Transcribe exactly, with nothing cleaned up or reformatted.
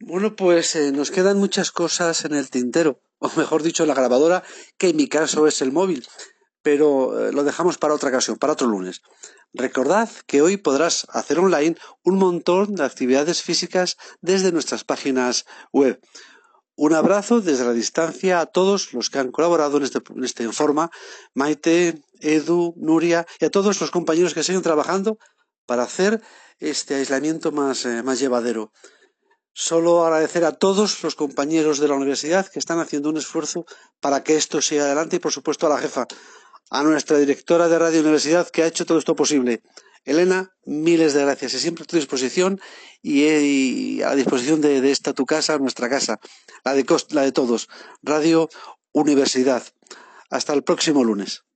Bueno, pues eh, nos quedan muchas cosas en el tintero, o mejor dicho, en la grabadora, que en mi caso es el móvil, pero eh, lo dejamos para otra ocasión, para otro lunes. Recordad que hoy podrás hacer online un montón de actividades físicas desde nuestras páginas web. Un abrazo desde la distancia a todos los que han colaborado en este, en este Informa, Maite, Edu, Nuria y a todos los compañeros que siguen trabajando para hacer este aislamiento más, eh, más llevadero. Solo agradecer a todos los compañeros de la universidad que están haciendo un esfuerzo para que esto siga adelante y, por supuesto, a la jefa, a nuestra directora de Radio Universidad que ha hecho todo esto posible. Elena, miles de gracias y siempre a tu disposición y, y a la disposición de, de esta tu casa, nuestra casa, la de, la de todos. Radio Universidad. Hasta el próximo lunes.